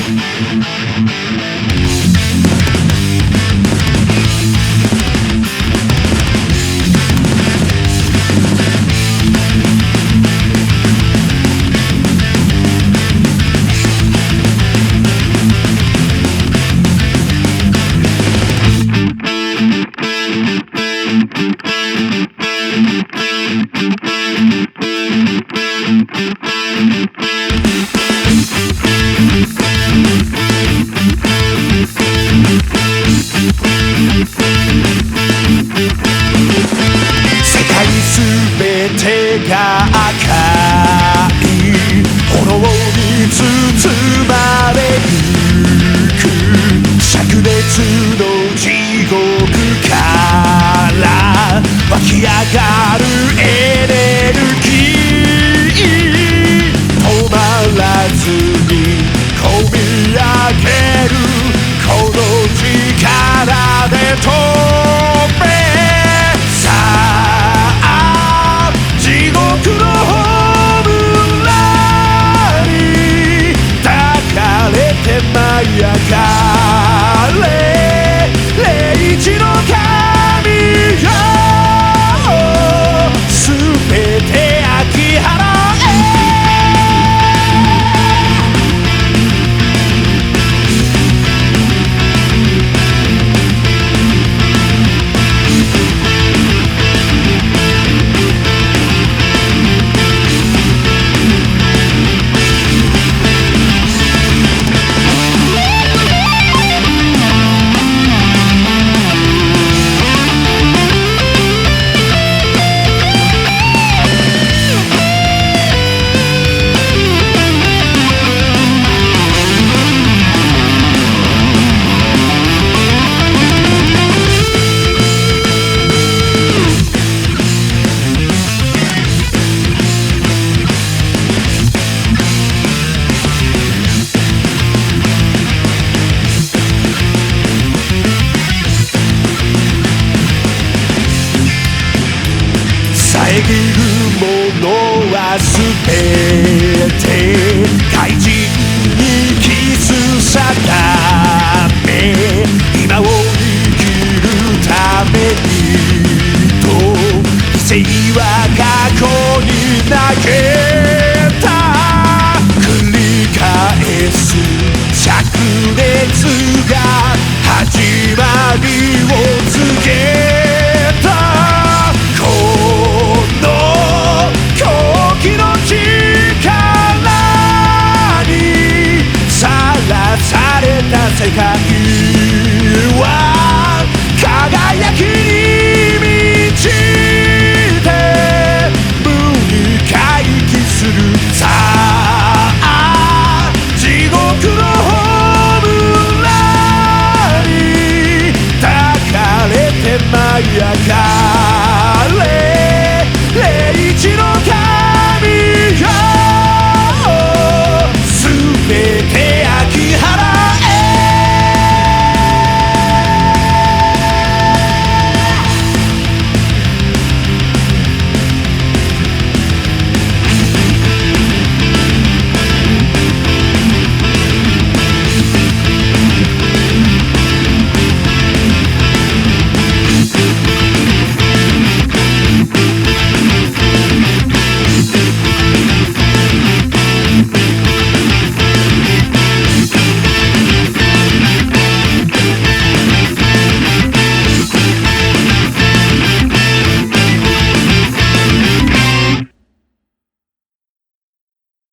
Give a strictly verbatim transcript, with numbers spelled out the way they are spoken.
が赤い炎に包まれゆく灼熱の地獄から湧き上がるエネルギー止まらずにこみ上げるこの力で飛べさあ地獄のホームランに抱かれて舞い上がれ霊地の神よすべて焼き払え遮るものはすべて怪人にキスさだめ今を生きるためにと犠牲は過去に投げた繰り返す灼熱が始まりを告げた世界